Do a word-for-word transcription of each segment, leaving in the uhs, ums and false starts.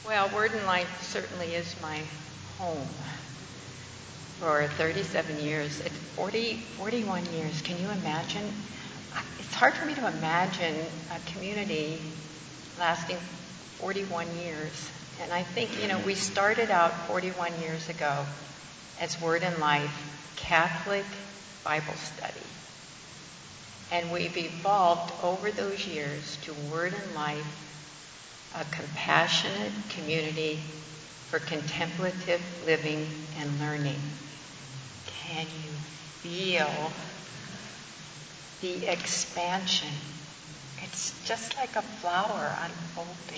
Well, Word and Light certainly is my home. For thirty-seven years, it's forty, forty-one years. Can you imagine? It's hard for me to imagine a community lasting forty-one years. And I think, you know, we started out forty-one years ago as Word and Life Catholic Bible Study. And we've evolved over those years to Word and Life, a compassionate community for contemplative living and learning. Can you feel the expansion? It's just like a flower unfolding.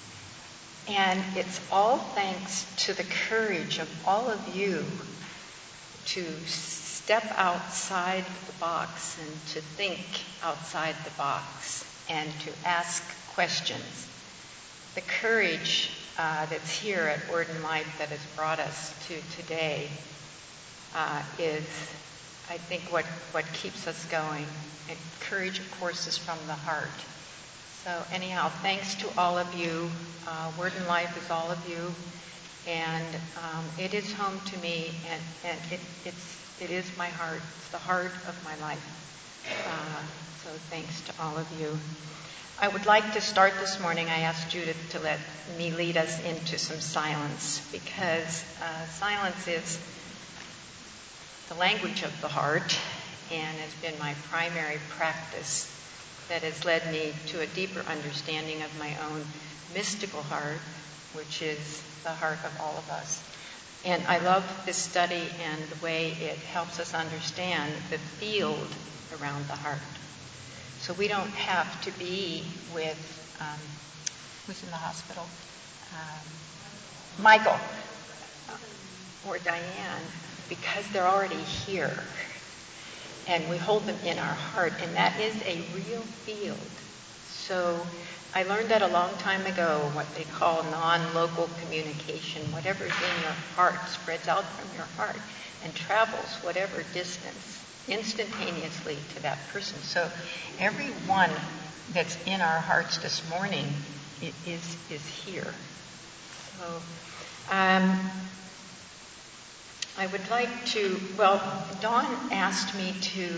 And it's all thanks to the courage of all of you to step outside the box and to think outside the box and to ask questions. The courage uh, that's here at Word and Life that has brought us to today uh, is, I think, what, what keeps us going. And courage, of course, is from the heart. So anyhow, thanks to all of you. Uh, Word and Life is all of you. And um, it is home to me, and, and it, it's, it is my heart. It's the heart of my life. Uh, so thanks to all of you. I would like to start this morning. I asked Judith to let me lead us into some silence, because uh, silence is the language of the heart and has been my primary practice that has led me to a deeper understanding of my own mystical heart, which is the heart of all of us. And I love this study and the way it helps us understand the field around the heart. So we don't have to be with, um, who's in the hospital? Um, Michael uh, or Diane, because they're already here. And we hold them in our heart, and that is a real field. So I learned that a long time ago, what they call non-local communication. Whatever's in your heart spreads out from your heart and travels whatever distance instantaneously to that person. So every one that's in our hearts this morning is is here. So um, I would like to, well, Dawn asked me to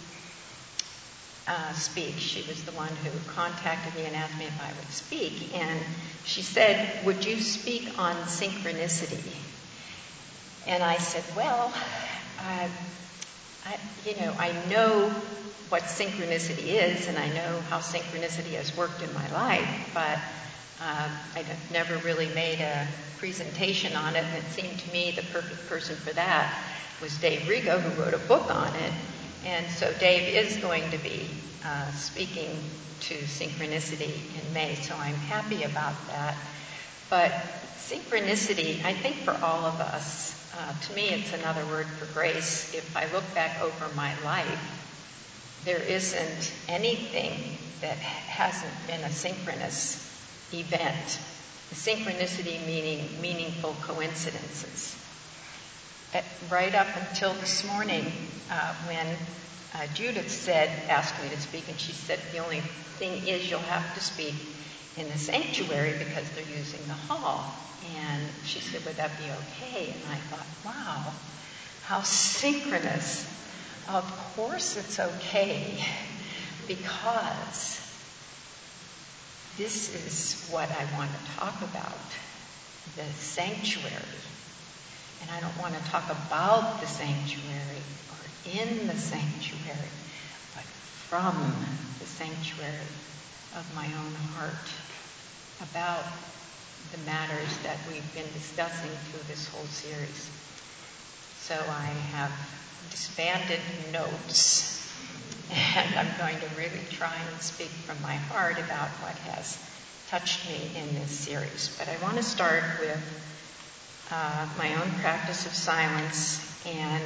uh, speak. She was the one who contacted me and asked me if I would speak. And she said, would you speak on synchronicity? And I said, well, uh, I, you know, I know what synchronicity is, and I know how synchronicity has worked in my life, but um, I've never really made a presentation on it, and it seemed to me the perfect person for that was Dave Rigo, who wrote a book on it. And so Dave is going to be uh, speaking to synchronicity in May, so I'm happy about that. But synchronicity, I think for all of us, Uh, to me, it's another word for grace. If I look back over my life, there isn't anything that hasn't been a synchronous event. The synchronicity meaning meaningful coincidences. At, right up until this morning, uh, when uh, Judith said, asked me to speak, and she said, the only thing is you'll have to speak in the sanctuary because they're using the hall. And she said, would that be okay? And I thought, wow, how synchronous. Of course it's okay, because this is what I want to talk about, the sanctuary. And I don't want to talk about the sanctuary or in the sanctuary, but from the sanctuary of my own heart, about the matters that we've been discussing through this whole series. So I have disbanded notes, and I'm going to really try and speak from my heart about what has touched me in this series. But I want to start with uh, my own practice of silence, and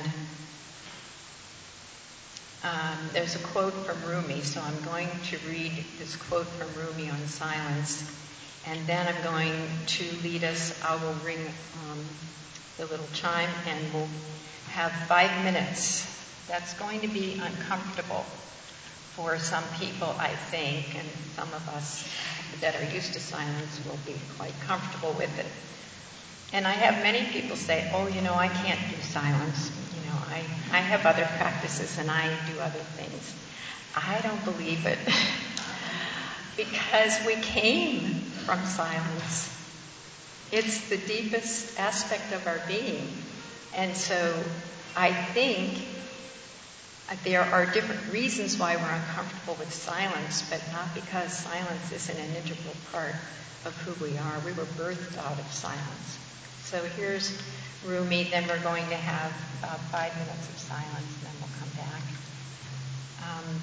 um, there's a quote from Rumi, so I'm going to read this quote from Rumi on silence. And then I'm going to lead us, I will ring um, the little chime, and we'll have five minutes. That's going to be uncomfortable for some people, I think, and some of us that are used to silence will be quite comfortable with it. And I have many people say, oh, you know, I can't do silence. You know, I, I have other practices and I do other things. I don't believe it because we came from silence. It's the deepest aspect of our being. And so I think there are different reasons why we're uncomfortable with silence, but not because silence isn't an integral part of who we are. We were birthed out of silence. So here's Rumi, then we're going to have uh, five minutes of silence, and then we'll come back. Um,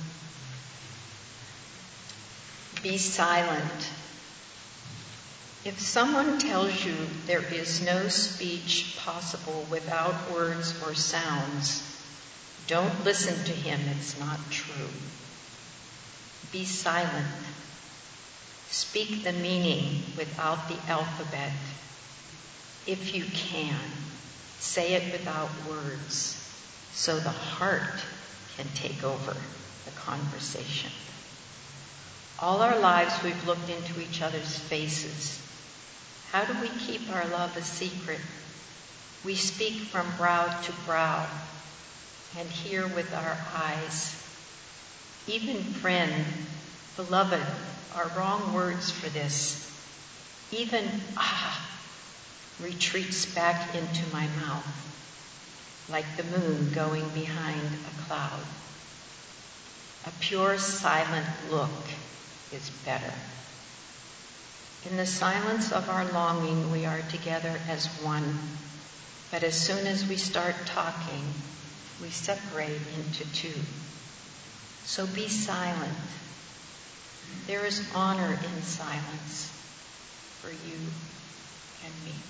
be silent. If someone tells you there is no speech possible without words or sounds, don't listen to him, it's not true. Be silent. Speak the meaning without the alphabet. If you can, say it without words, so the heart can take over the conversation. All our lives we've looked into each other's faces. How do we keep our love a secret? We speak from brow to brow and hear with our eyes. Even friend, beloved, are wrong words for this. Even ah retreats back into my mouth, like the moon going behind a cloud. A pure silent look is better. In the silence of our longing, we are together as one. But as soon as we start talking, we separate into two. So be silent. There is honor in silence for you and me.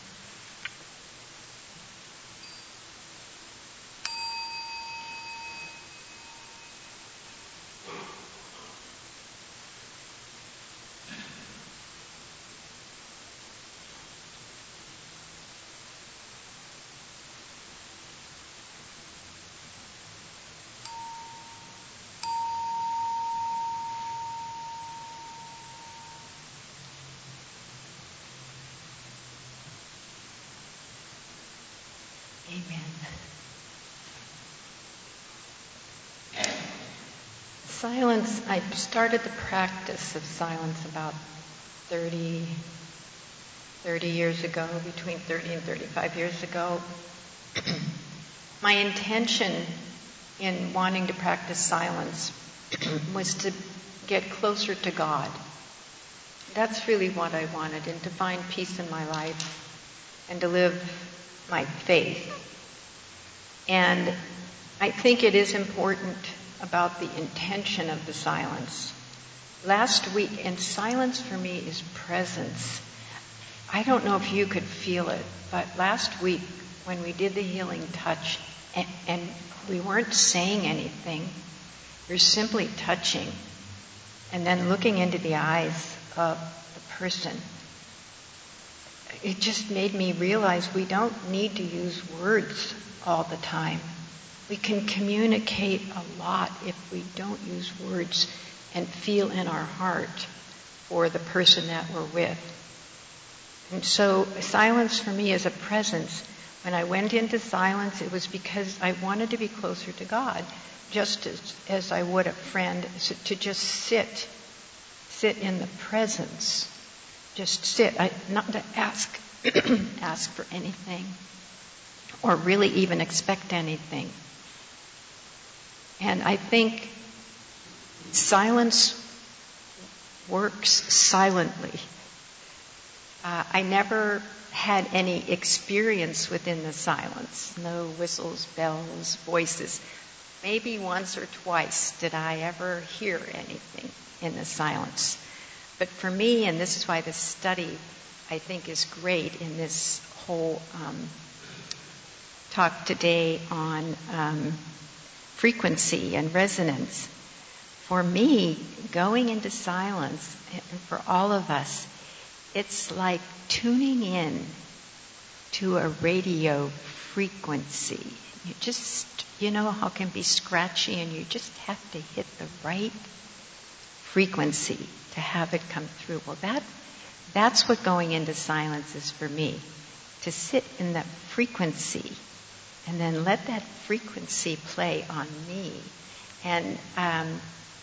Amen. Silence, I started the practice of silence about thirty, thirty years ago, between thirty and thirty-five years ago. My intention in wanting to practice silence was to get closer to God. That's really what I wanted, and to find peace in my life and to live my faith. And I think it is important about the intention of the silence. Last week, and silence for me is presence. I don't know if you could feel it, but last week when we did the healing touch, and, and we weren't saying anything, we were simply touching and then looking into the eyes of the person. It just made me realize we don't need to use words all the time. We can communicate a lot if we don't use words and feel in our heart for the person that we're with. And so silence for me is a presence. When I went into silence, it was because I wanted to be closer to God, just as, as I would a friend, to just sit, sit in the presence. Just sit, I, not to ask, ask for anything, or really even expect anything. And I think silence works silently. Uh, I never had any experience within the silence. No whistles, bells, voices. Maybe once or twice did I ever hear anything in the silence. But for me, and this is why this study, I think, is great in this whole um, talk today on um, frequency and resonance. For me, going into silence, and for all of us, it's like tuning in to a radio frequency. You just, you know how it can be scratchy and you just have to hit the right frequency to have it come through. Well, that that's what going into silence is for me, to sit in that frequency and then let that frequency play on me. And um,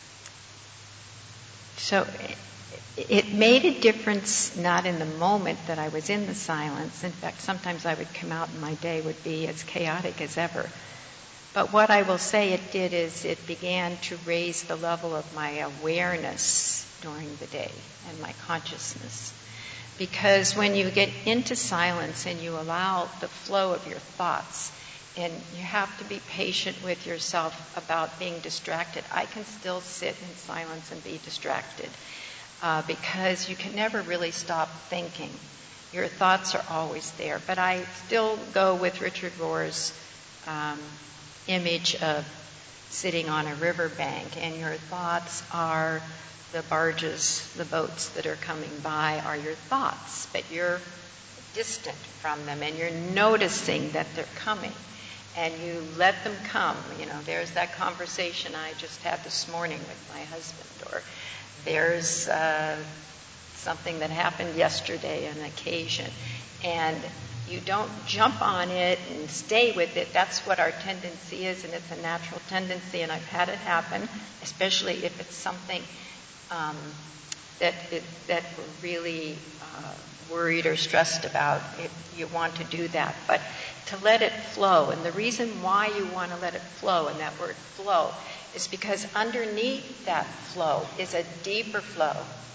so it, it made a difference, not in the moment that I was in the silence. In fact, sometimes I would come out and my day would be as chaotic as ever. But what I will say it did is it began to raise the level of my awareness during the day and my consciousness. Because when you get into silence and you allow the flow of your thoughts, and you have to be patient with yourself about being distracted. I can still sit in silence and be distracted uh, because you can never really stop thinking. Your thoughts are always there. But I still go with Richard Rohr's um, image of sitting on a riverbank, and your thoughts are the barges, the boats that are coming by are your thoughts, but you're distant from them, and you're noticing that they're coming. And you let them come. You know, there's that conversation I just had this morning with my husband, or there's uh, something that happened yesterday, an occasion. And you don't jump on it and stay with it. That's what our tendency is, and it's a natural tendency, and I've had it happen, especially if it's something um, that it, that we're really uh, worried or stressed about. It, you want to do that. But to let it flow. And the reason why you want to let it flow, and that word flow, is because underneath that flow is a deeper flow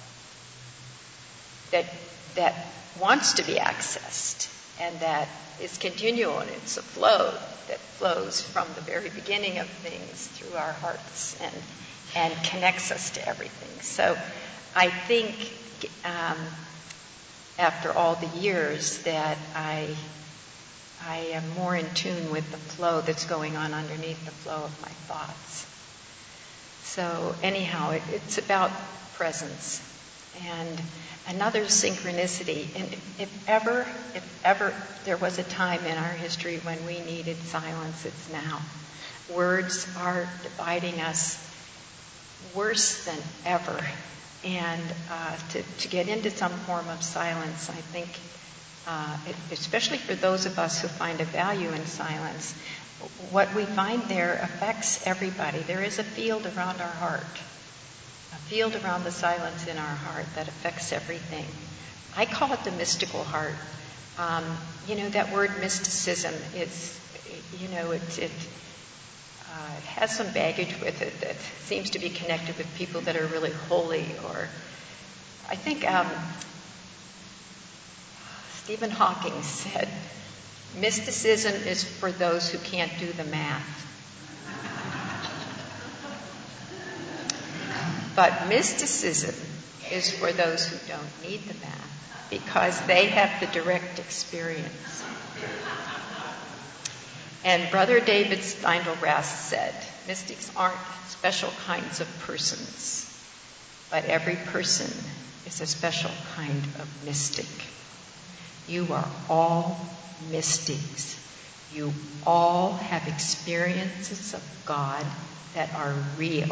that that wants to be accessed and that is continual, and it's a flow that flows from the very beginning of things through our hearts and and connects us to everything. So I think um, after all the years that I I am more in tune with the flow that's going on underneath the flow of my thoughts. So anyhow, it, it's about presence. And another synchronicity, and if ever, if ever there was a time in our history when we needed silence, it's now. Words are dividing us worse than ever. And uh, to, to get into some form of silence, I think, Uh, especially for those of us who find a value in silence, what we find there affects everybody. There is a field around our heart, a field around the silence in our heart that affects everything. I call it the mystical heart. Um, you know, that word mysticism is, you know, it, it, uh, it has some baggage with it that seems to be connected with people that are really holy, or I think... Um, Stephen Hawking said, mysticism is for those who can't do the math. But mysticism is for those who don't need the math because they have the direct experience. And Brother David Steindl-Rast said, mystics aren't special kinds of persons, but every person is a special kind of mystic. You are all mystics. You all have experiences of God that are real.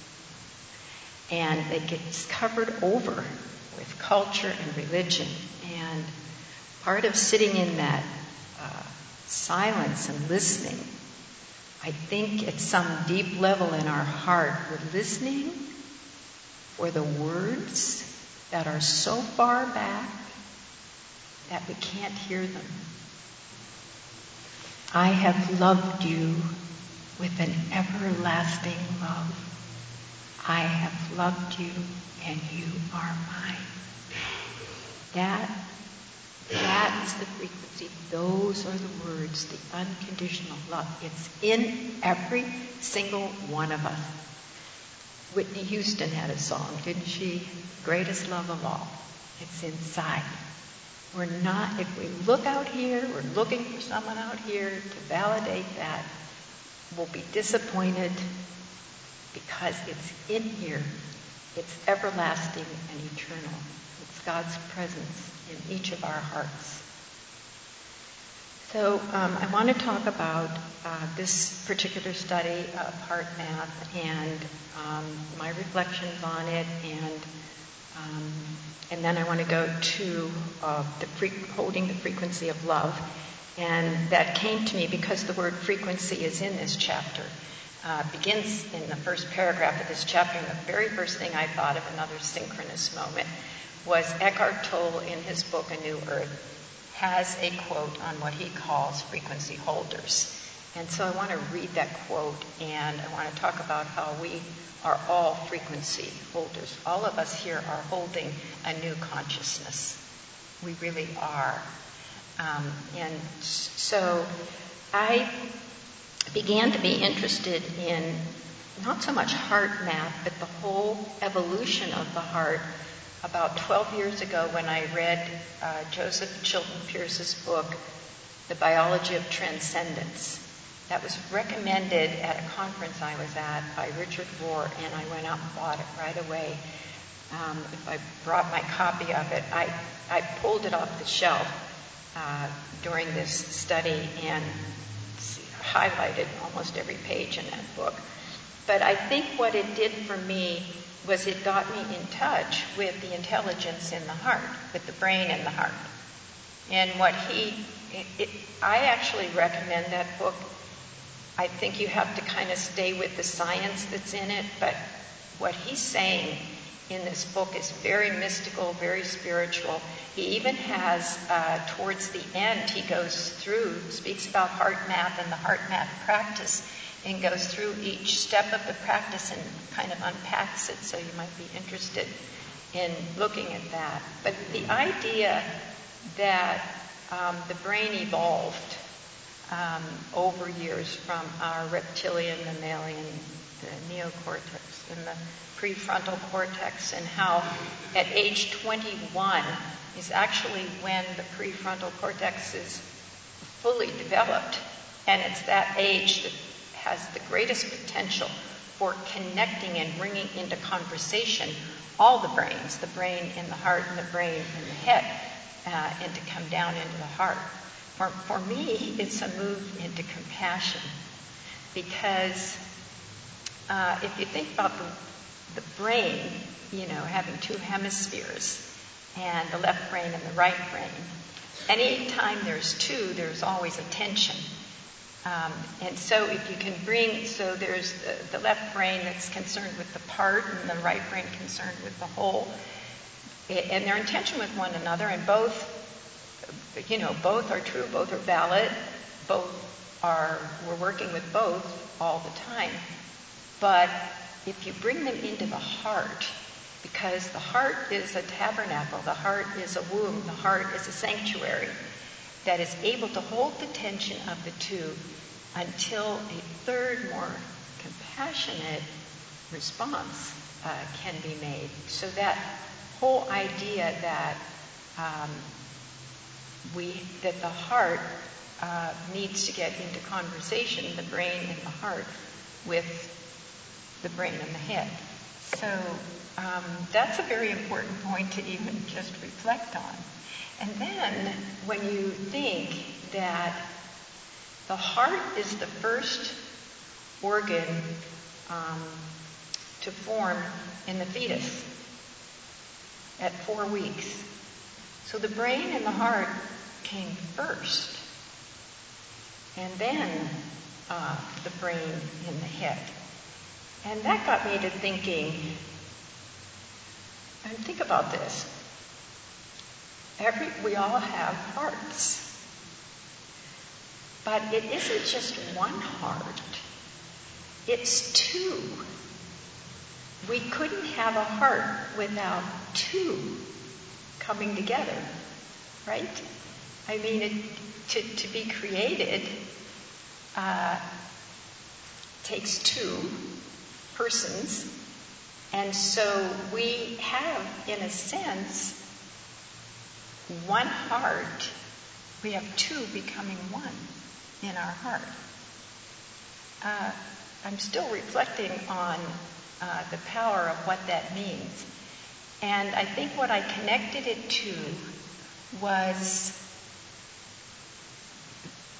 And it gets covered over with culture and religion. And part of sitting in that uh, silence and listening, I think at some deep level in our heart, we're listening for the words that are so far back that we can't hear them. I have loved you with an everlasting love. I have loved you and you are mine. That, that is the frequency. Those are the words, the unconditional love. It's in every single one of us. Whitney Houston had a song, didn't she? Greatest love of all. It's inside. We're not, if we look out here, we're looking for someone out here to validate that, we'll be disappointed because it's in here. It's everlasting and eternal. It's God's presence in each of our hearts. So um, I want to talk about uh, this particular study of heart math and um, my reflections on it, and um, and then I want to go to uh, the fre- holding the frequency of love, and that came to me because the word frequency is in this chapter. Uh, begins in the first paragraph of this chapter, and the very first thing I thought of, another synchronous moment, was Eckhart Tolle in his book A New Earth has a quote on what he calls frequency holders. And so I want to read that quote, and I want to talk about how we are all frequency holders. All of us here are holding a new consciousness. We really are. Um, and so I began to be interested in not so much heart math, but the whole evolution of the heart about twelve years ago when I read uh, Joseph Chilton Pearce's book, The Biology of Transcendence. That was recommended at a conference I was at by Richard Rohr, and I went out and bought it right away. Um, if I brought my copy of it, I, I pulled it off the shelf uh, during this study and highlighted almost every page in that book. But I think what it did for me was it got me in touch with the intelligence in the heart, with the brain in the heart. And what he, it, it, I actually recommend that book. I think you have to kind of stay with the science that's in it, but what he's saying in this book is very mystical, very spiritual. He even has, uh, towards the end, he goes through, speaks about heart math and the heart math practice, and goes through each step of the practice and kind of unpacks it, so you might be interested in looking at that. But the idea that um, the brain evolved um, over years from our reptilian, mammalian, the neocortex, and the prefrontal cortex, and how at age twenty-one is actually when the prefrontal cortex is fully developed, and it's that age that has the greatest potential for connecting and bringing into conversation all the brains, the brain in the heart and the brain in the head, uh, and to come down into the heart. For, for me, it's a move into compassion, because uh, if you think about the, the brain, you know, having two hemispheres, and the left brain and the right brain, anytime there's two, there's always a tension. Um, and so if you can bring, so there's the, the left brain that's concerned with the part and the right brain concerned with the whole, and they're in tension with one another, and both, you know, both are true, both are valid, both are, we're working with both all the time. But if you bring them into the heart, because the heart is a tabernacle, the heart is a womb, the heart is a sanctuary that is able to hold the tension of the two until a third, more compassionate response uh, can be made. So that whole idea that um, we that the heart uh, needs to get into conversation, the brain and the heart, with the brain and the head. So um, that's a very important point to even just reflect on. And then when you think that the heart is the first organ um, to form in the fetus at four weeks. So the brain and the heart came first, and then uh, the brain and the head. And that got me to thinking, and think about this. Every, we all have hearts. But it isn't just one heart. It's two. We couldn't have a heart without two coming together, right? I mean, it, to, to be created uh, takes two persons. And so we have, in a sense, one heart. We have two becoming one in our heart. Uh, I'm still reflecting on uh, the power of what that means. And I think what I connected it to was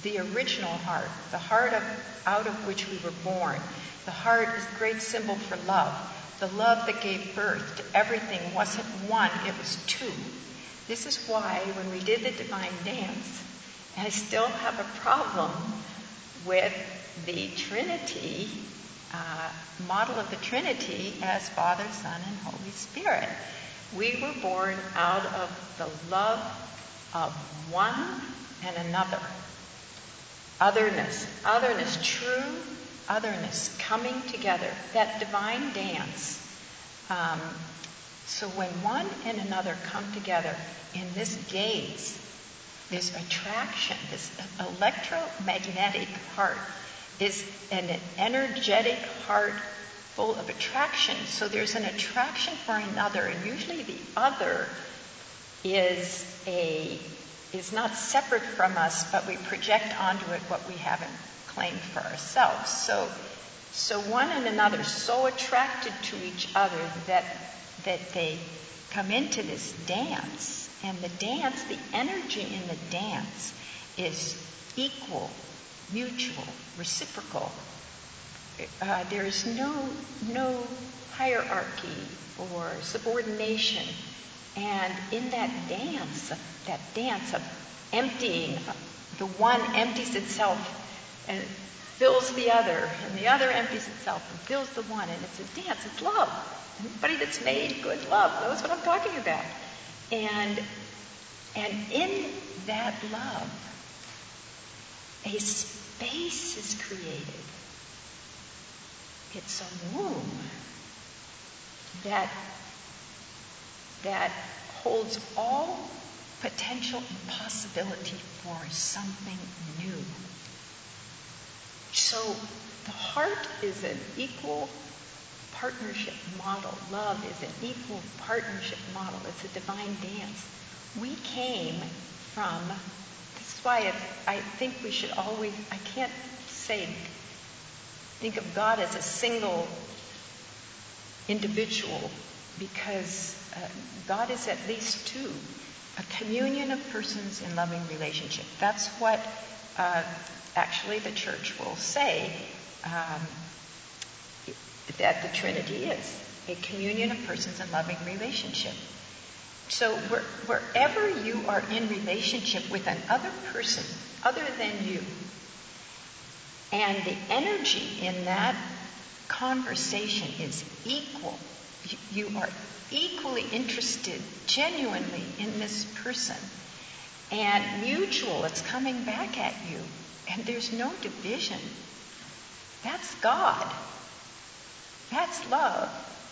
the original heart, the heart of, out of which we were born. The heart is a great symbol for love. The love that gave birth to everything wasn't one, it was two. This is why when we did the divine dance, I still have a problem with the Trinity, uh, model of the Trinity as Father, Son, and Holy Spirit. We were born out of the love of one and another. Otherness, otherness, true otherness, coming together, that divine dance. Um, so when one and another come together in this gaze, this attraction, this electromagnetic heart is an energetic heart full of attraction. So there's an attraction for another, and usually the other is a is not separate from us, but we project onto it what we haven't claimed for ourselves. So, so one and another so attracted to each other that that they come into this dance, and the dance, the energy in the dance is equal, mutual, reciprocal. Uh, there is no no hierarchy or subordination. And in that dance, that dance of emptying, the one empties itself and fills the other, and the other empties itself and fills the one, and it's a dance, it's love. Anybody that's made good love knows what I'm talking about. And, and in that love, a space is created. It's a womb that that holds all potential and possibility for something new. So the heart is an equal partnership model. Love is an equal partnership model. It's a divine dance. We came from, this is why it, I think we should always, I can't say, think of God as a single individual, because uh, God is at least two, a communion of persons in loving relationship. That's what uh, actually the church will say um, that the Trinity is, a communion of persons in loving relationship. So where, wherever you are in relationship with another person other than you, and the energy in that conversation is equal, you are equally interested genuinely in this person, and mutual, it's coming back at you, and there's no division. That's God. That's love.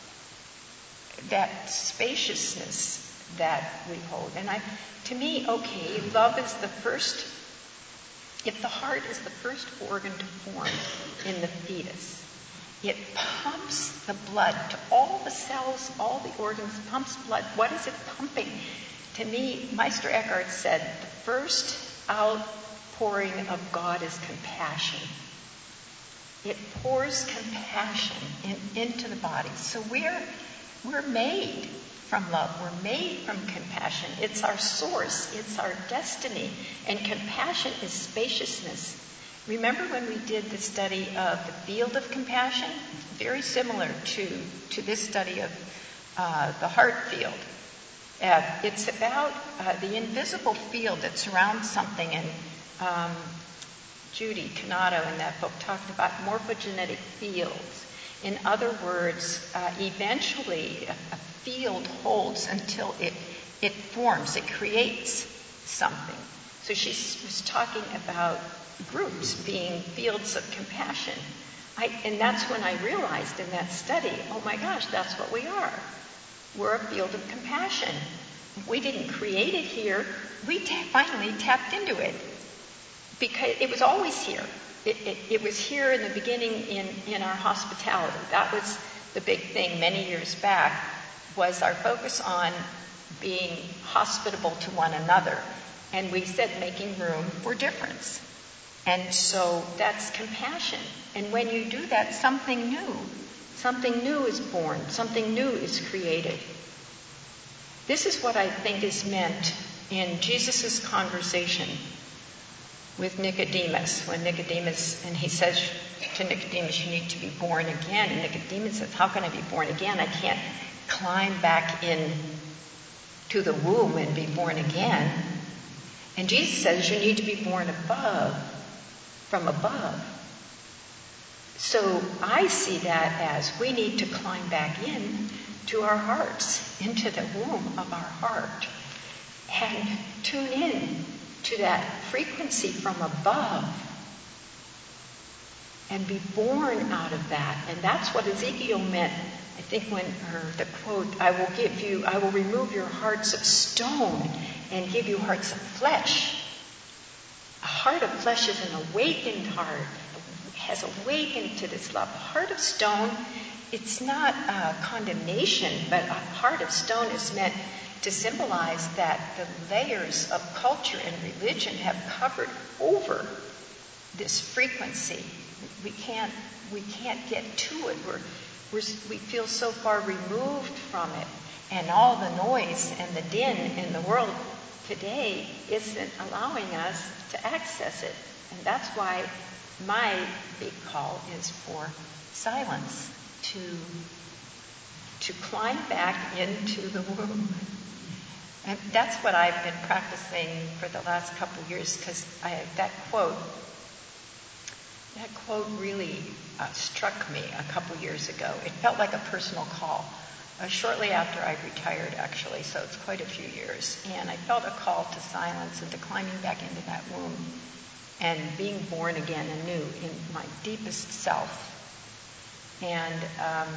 That spaciousness that we hold. And I, to me, okay, love is the first, if the heart is the first organ to form in the fetus, it pumps the blood to all the cells, all the organs, pumps blood. What is it pumping? To me, Meister Eckhart said, the first outpouring of God is compassion. It pours compassion in, into the body. So we're, we're made from love. We're made from compassion. It's our source. It's our destiny. And compassion is spaciousness. Remember when we did the study of the field of compassion? Very similar to, to this study of uh, the heart field. Uh, it's about uh, the invisible field that surrounds something. And um, Judy Canado in that book talked about morphogenetic fields. In other words, uh, eventually a, a field holds until it, it forms, it creates something. So she was talking about groups being fields of compassion. I, and that's when I realized in that study, oh my gosh, that's what we are. We're a field of compassion. We didn't create it here. We ta- finally tapped into it. Because it was always here. It, it, it was here in the beginning in, in our hospitality. That was the big thing many years back, was our focus on being hospitable to one another. And we said making room for difference. And so that's compassion. And when you do that, something new, something new is born, something new is created. This is what I think is meant in Jesus' conversation with Nicodemus, when Nicodemus, and he says to Nicodemus, you need to be born again. And Nicodemus says, how can I be born again? I can't climb back in to the womb and be born again. And Jesus says, you need to be born above, from above. So I see that as we need to climb back in to our hearts, into the womb of our heart, and tune in to that frequency from above and be born out of that. And that's what Ezekiel meant, I think, when or the quote, I will give you, I will remove your hearts of stone and give you hearts of flesh. A heart of flesh is an awakened heart, has awakened to this love. A heart of stone, it's not uh, condemnation, but a heart of stone is meant to symbolize that the layers of culture and religion have covered over this frequency. We can't, we can't get to it. We're, we're, we feel so far removed from it. And all the noise and the din in the world today isn't allowing us to access it. And that's why my big call is for silence, to, to climb back into the womb. And that's what I've been practicing for the last couple of years, because that quote, that quote really uh, struck me a couple of years ago. It felt like a personal call. Uh, shortly after I retired, actually, so it's quite a few years. And I felt a call to silence and to climbing back into that womb and being born again anew in my deepest self. And um,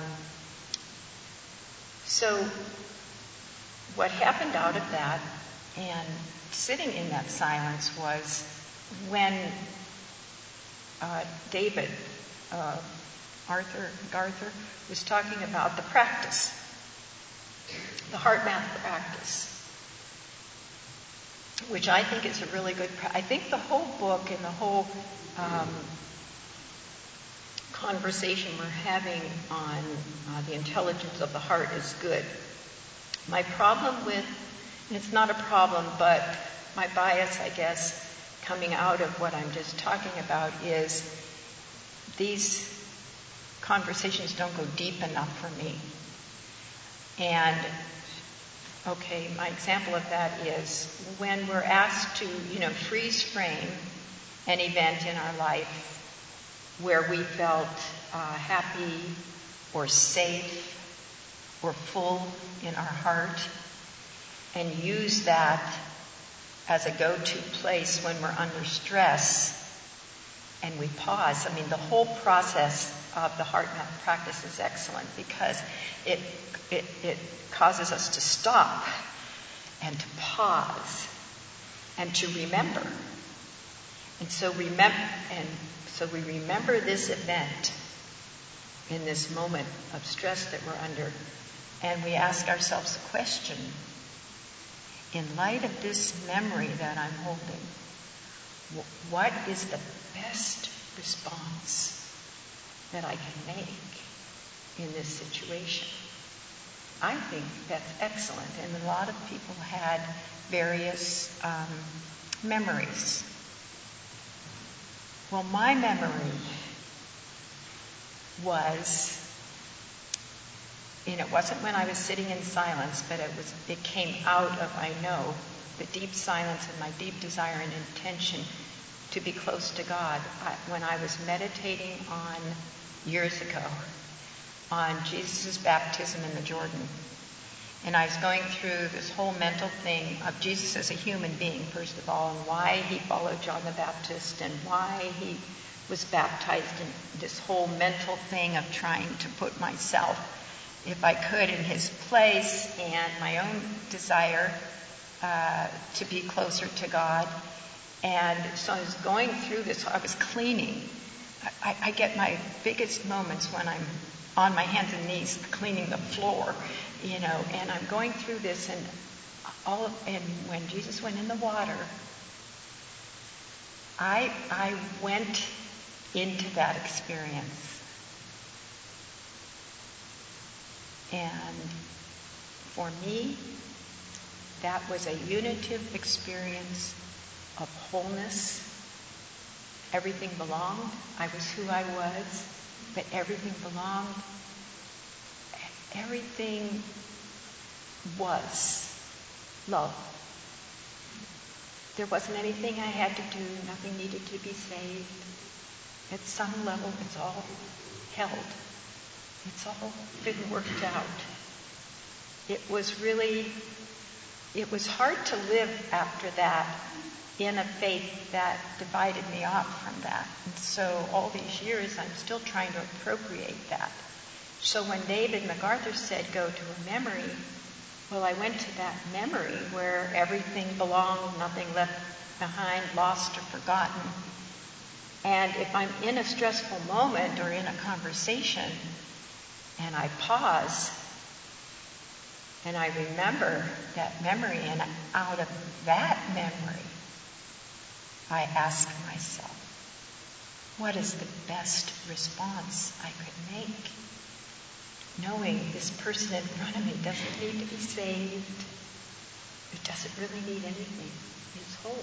so what happened out of that and sitting in that silence was when uh, David, uh, Arthur, Garther, was talking about the practice, the heart math practice, which I think is a really good practice. I think the whole book and the whole um, conversation we're having on uh, the intelligence of the heart is good. My problem with, and it's not a problem, but my bias, I guess, coming out of what I'm just talking about is these conversations don't go deep enough for me. And, okay, my example of that is when we're asked to, you know, freeze frame an event in our life where we felt uh, happy or safe or full in our heart, and use that as a go-to place when we're under stress, and we pause. I mean, the whole process of the heart math practice is excellent because it, it, it causes us to stop and to pause and to remember. And so remember, and so we remember this event in this moment of stress that we're under. And we ask ourselves the question, in light of this memory that I'm holding, what is the best response that I can make in this situation? I think that's excellent. And a lot of people had various um, memories. Well, my memory was, and it wasn't when I was sitting in silence, but it was, it came out of, I know, the deep silence and my deep desire and intention to be close to God. I, when I was meditating on, years ago, on Jesus' baptism in the Jordan. And I was going through this whole mental thing of Jesus as a human being, first of all, and why he followed John the Baptist and why he was baptized, in this whole mental thing of trying to put myself, if I could, in his place, and my own desire uh, to be closer to God. And so I was going through this. I was cleaning. I, I get my biggest moments when I'm on my hands and knees cleaning the floor, you know, and I'm going through this, and all of, and when Jesus went in the water, I I went into that experience. And for me, that was a unitive experience of wholeness Everything belonged. I was who I was, but everything belonged. Everything was love. There wasn't anything I had to do. Nothing needed to be saved. At some level, it's all held. It's all been worked out. It was really, it was hard to live after that in a faith that divided me off from that. And so all these years, I'm still trying to appropriate that. So when David MacArthur said, go to a memory, well, I went to that memory where everything belonged, nothing left behind, lost or forgotten. And if I'm in a stressful moment or in a conversation, and I pause, and I remember that memory, and out of that memory, I ask myself, what is the best response I could make? Knowing this person in front of me doesn't need to be saved. It doesn't really need anything. It's whole.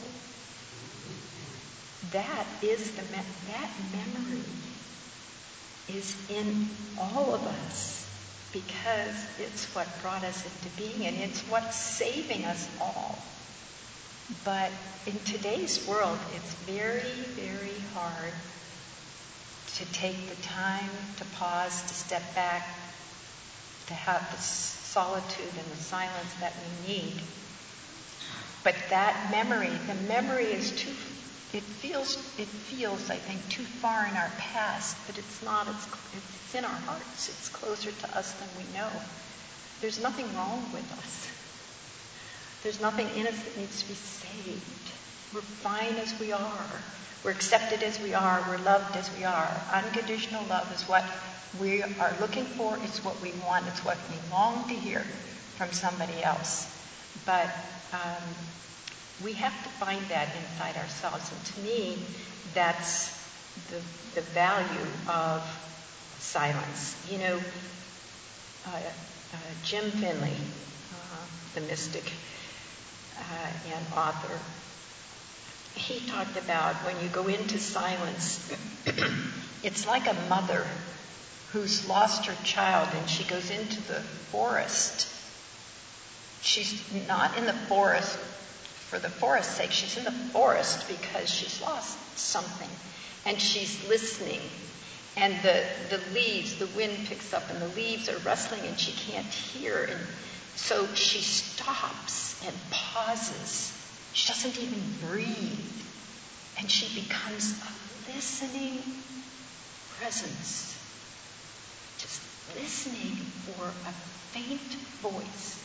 That is the me- that memory is in all of us because it's what brought us into being, and it's what's saving us all. But in today's world, it's very, very hard to take the time to pause, to step back, to have the solitude and the silence that we need. But that memory, the memory is too, it feels, it feels, I think, too far in our past, but it's not, it's, it's in our hearts. It's closer to us than we know. There's nothing wrong with us. There's nothing in us that needs to be saved. We're fine as we are. We're accepted as we are. We're loved as we are. Unconditional love is what we are looking for. It's what we want. It's what we long to hear from somebody else. But um, we have to find that inside ourselves. And to me, that's the, the value of silence. You know, uh, uh, Jim Finley, uh, the mystic uh, and author, he talked about when you go into silence, it's like a mother who's lost her child and she goes into the forest. She's not in the forest for the forest's sake. She's in the forest because she's lost something. And she's listening. And the, the leaves, the wind picks up and the leaves are rustling and she can't hear. And so she stops and pauses. She doesn't even breathe. And she becomes a listening presence. Just listening for a faint voice.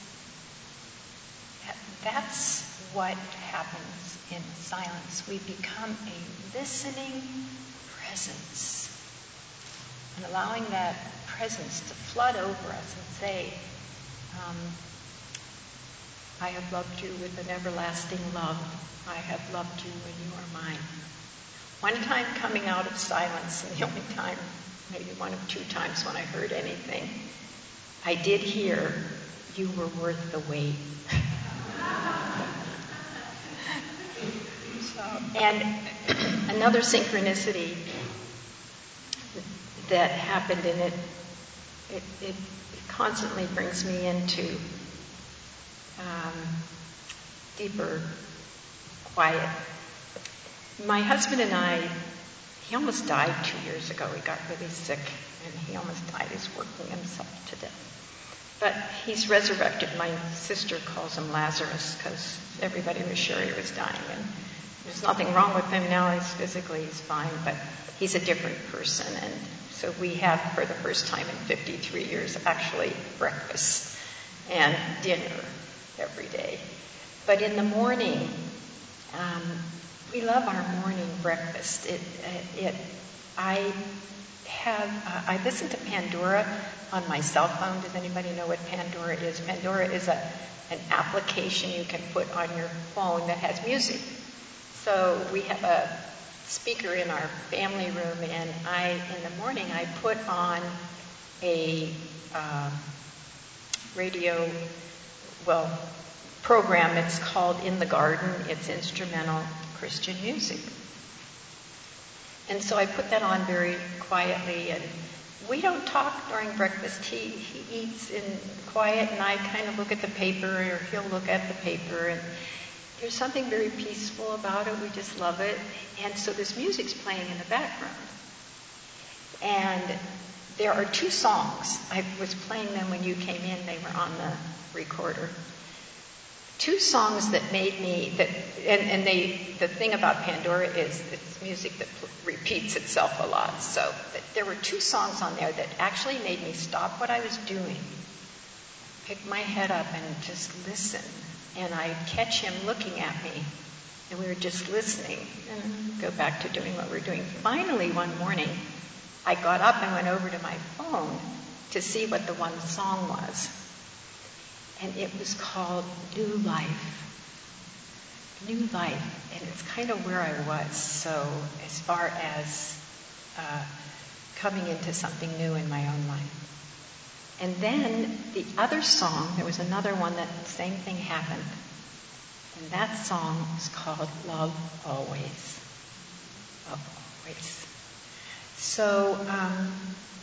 That's what happens in silence. We become a listening presence. And allowing that presence to flood over us and say, um, I have loved you with an everlasting love. I have loved you and you are mine. One time coming out of silence, and the only time, maybe one of two times when I heard anything, I did hear, you were worth the wait. so, and another synchronicity that happened in it, it, it, it constantly brings me into um, deeper quiet. My husband and I, he almost died two years ago. He got really sick and he almost died. He's working himself to death. But he's resurrected. My sister calls him Lazarus because everybody was sure he was dying. And there's nothing wrong with him now. He's physically, he's fine, but he's a different person. And so we have, for the first time in fifty-three years, actually breakfast and dinner every day. But in the morning, um, we love our morning breakfast. It, it, I have, uh, I listen to Pandora on my cell phone. Does anybody know what Pandora is? Pandora is a, an application you can put on your phone that has music. So we have a speaker in our family room, and I, in the morning, I put on a uh, radio, well, program. It's called In the Garden. It's instrumental Christian music. And so I put that on very quietly, and we don't talk during breakfast. He, he eats in quiet, and I kind of look at the paper, or he'll look at the paper, and there's something very peaceful about it. We just love it. And so this music's playing in the background. And there are two songs. I was playing them when you came in. They were on the recorder. Two songs that made me, that, and, and they, the thing about Pandora is it's music that pl- repeats itself a lot. So there were two songs on there that actually made me stop what I was doing, pick my head up and just listen. And I'd catch him looking at me, and we were just listening, and go back to doing what we were doing. Finally, one morning, I got up and went over to my phone to see what the one song was. And it was called New Life. New Life. And it's kind of where I was. So as far as uh, coming into something new in my own life. And then the other song, there was another one that the same thing happened. And that song was called Love Always. Love Always. So, um,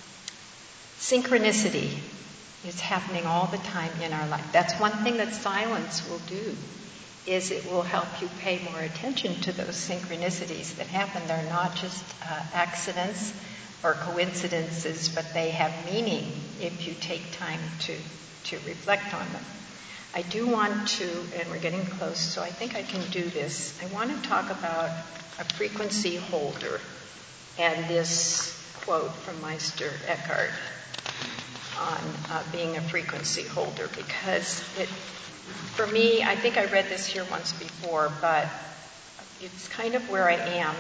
synchronicity is happening all the time in our life. That's one thing that silence will do, is it will help you pay more attention to those synchronicities that happen. They're not just uh, accidents or coincidences, but they have meaning if you take time to, to reflect on them. I do want to, and we're getting close, so I think I can do this. I want to talk about a frequency holder and this quote from Meister Eckhart on uh, being a frequency holder, because it, for me, I think I read this here once before, but it's kind of where I am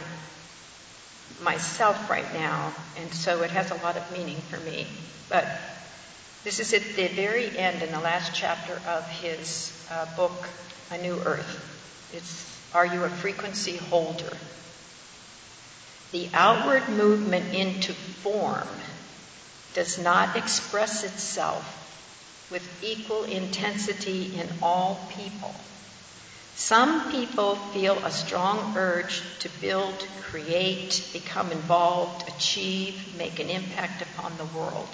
myself right now, and so it has a lot of meaning for me. But this is at the very end, in the last chapter of his uh, book, A New Earth. It's, Are You a Frequency Holder? The outward movement into form does not express itself with equal intensity in all people. Some people feel a strong urge to build, create, become involved, achieve, make an impact upon the world.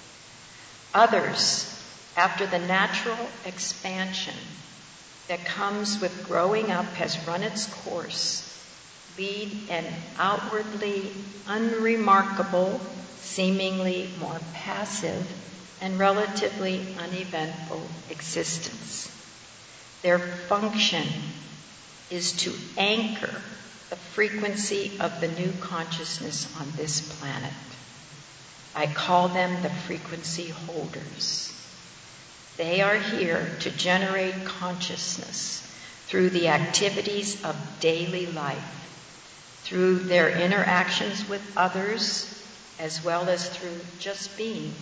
Others, after the natural expansion that comes with growing up has run its course, lead an outwardly unremarkable, seemingly more passive, and relatively uneventful existence. Their function is to anchor the frequency of the new consciousness on this planet. I call them the frequency holders. They are here to generate consciousness through the activities of daily life, through their interactions with others, as well as through just being.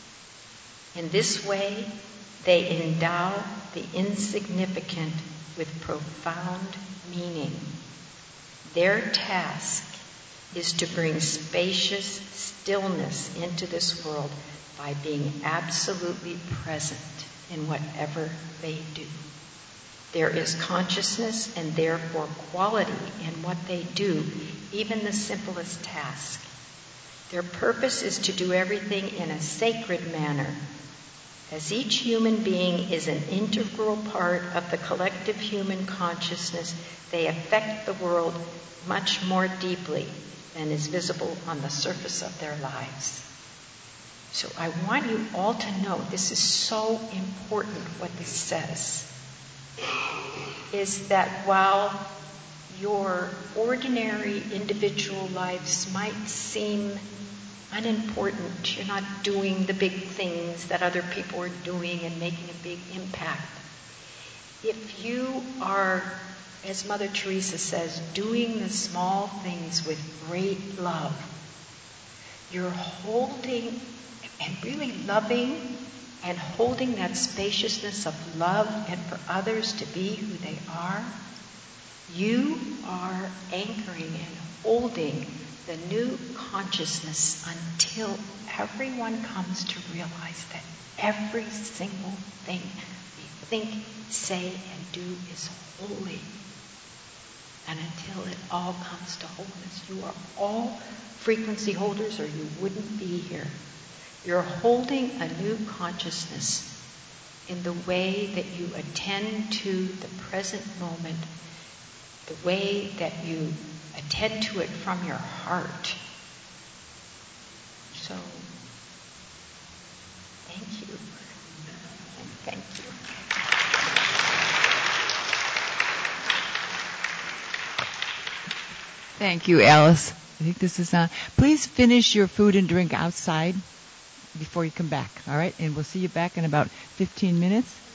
In this way, they endow the insignificant with profound meaning. Their task is to bring spacious stillness into this world by being absolutely present in whatever they do. There is consciousness and therefore quality in what they do, even the simplest task. Their purpose is to do everything in a sacred manner. As each human being is an integral part of the collective human consciousness, they affect the world much more deeply than is visible on the surface of their lives. So I want you all to know, this is so important what this says, is that while your ordinary individual lives might seem unimportant, you're not doing the big things that other people are doing and making a big impact. If you are, as Mother Teresa says, doing the small things with great love, you're holding and really loving and holding that spaciousness of love and for others to be who they are, you are anchoring and holding the new consciousness until everyone comes to realize that every single thing we think, say, and do is holy. And until it all comes to wholeness. You are all frequency holders, or you wouldn't be here. You're holding a new consciousness in the way that you attend to the present moment, the way that you attend to it from your heart. So, thank you. And thank you. Thank you, Alice. I think this is on. Please finish your food and drink outside before you come back, all right? And we'll see you back in about fifteen minutes.